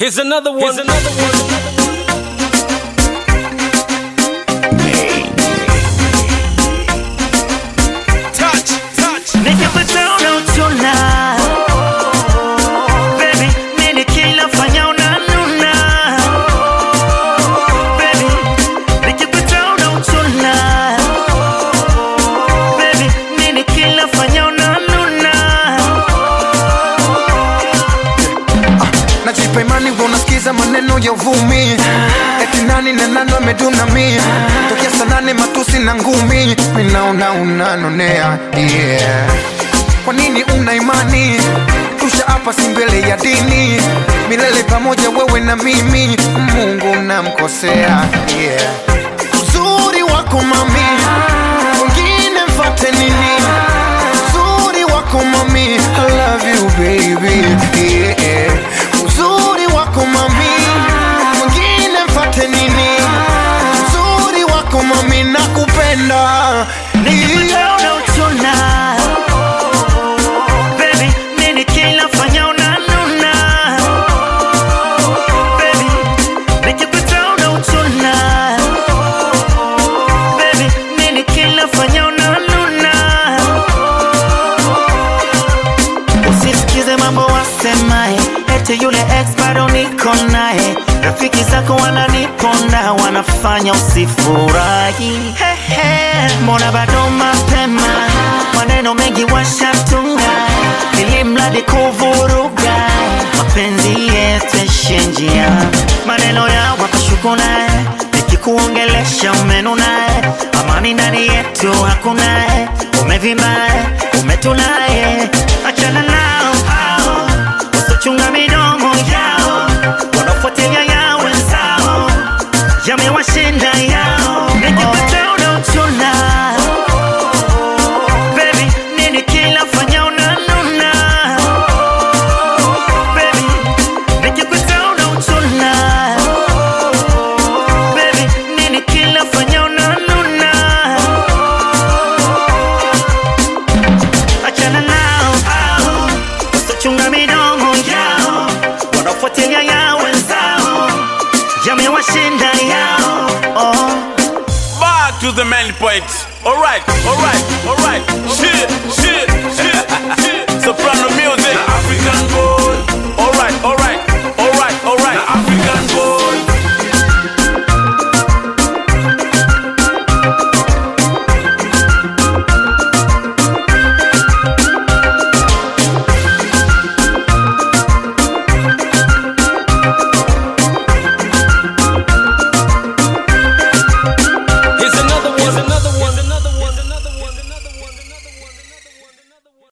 Here's another one. Here's another one. Touch, touch. Nikipata unachuna baby, nini kila fanya unanuna baby, nikipata unachuna baby, nini kila fanya unanuna. Najipa imani unasikiza maneno ya uvumi, eti nani na nani wameduna mi, tokea sanane matusi na ngumi, minaona unanonea, yeah. Kwa nini una imani? Tusha hapa si mbele ya dini, milele pamoja wewe na mimi, Mungu namkosea, yeah. Uzuri wako mami, wengine mfate nini? Uzuri wako mami, I love you baby, yeah. Uzuri wako mami, wengine mfate nini? Uzuri wako mami, nakupenda. Nikipata unachuna baby, nini kila fanya unanuna baby, nikipata unachuna baby, nini kila fanya unanuna. Usisikize mambo wasemaye, eti yule ex bado niko naye, rafiki zako wananiponda, wanafanya usifurahi. Mbona bado mapema, maneno mengi washatunga, ili mradi kuvuruga mapenzi yetu yaishie njia. Maneno ya wakashukuna, nikikuongelesha umenuna, amani ndani yetu hakuna, umevimba umetunaye. Achana nao hao, usichunga midomo yao, wanafuatilia ya wenzao, yamewashinda yao. Nikipata unachuna baby, nini kila fanya unanuna baby, nikipata unachuna baby, nini kila fanya unanuna. Achana nao hao, usichunga midomo yao, wanafuatilia ya wenzao, yamewashinda yao. Back to the main point. Alright, alright, alright. Shit, shit.